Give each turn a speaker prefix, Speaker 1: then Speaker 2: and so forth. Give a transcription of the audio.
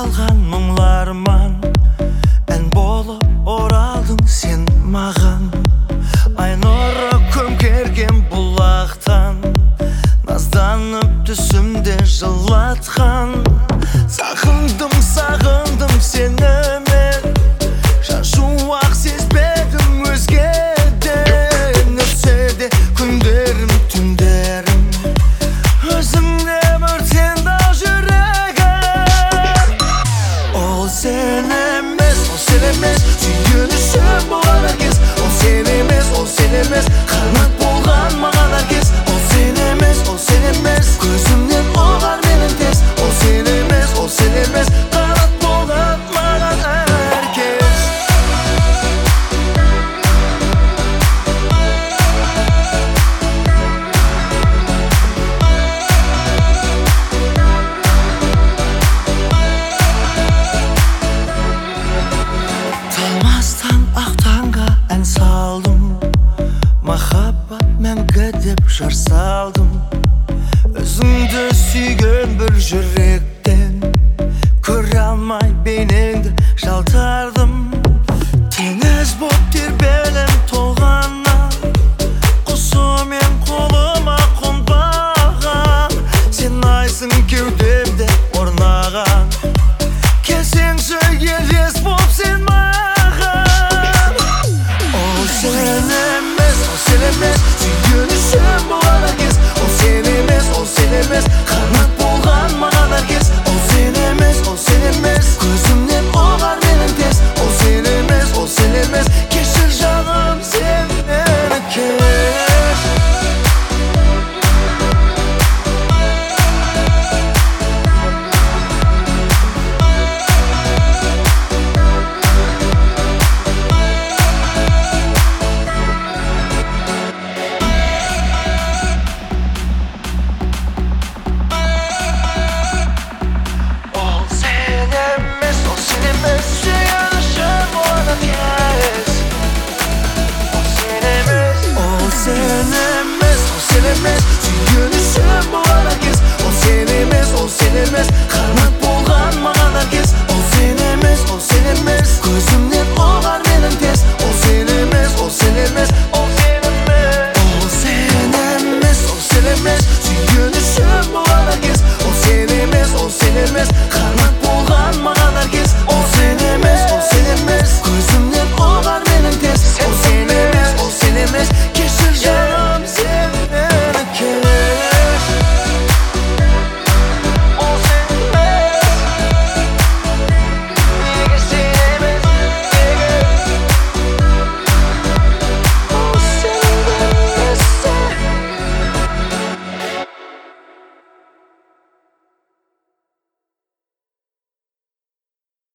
Speaker 1: қалған мұңларыман ән болып оралдың сен маған. Ай нұры көмкерген бұлақтан назданып түсімде жылатқан. Сағындым сені мен, жан жуақ сезбедім өзгеден. Өтсе де күндерім түндерім, өзіңе өртенді жүрегім. Ол сен емес, сүйінішім болған әркез. Ол сен емес, қанат болған маған әркез. Ол сен емес, көзімнен оғар менің тез. Ол сен емес, қанат болған маған әркез. Талмастан ақ таңға ән салдым, махаббат мәңгі деп жар салдым. Өзіңді сүйген бір жүректен көре алмай бейнеңді жалтардым. Теңіз боп тербеліп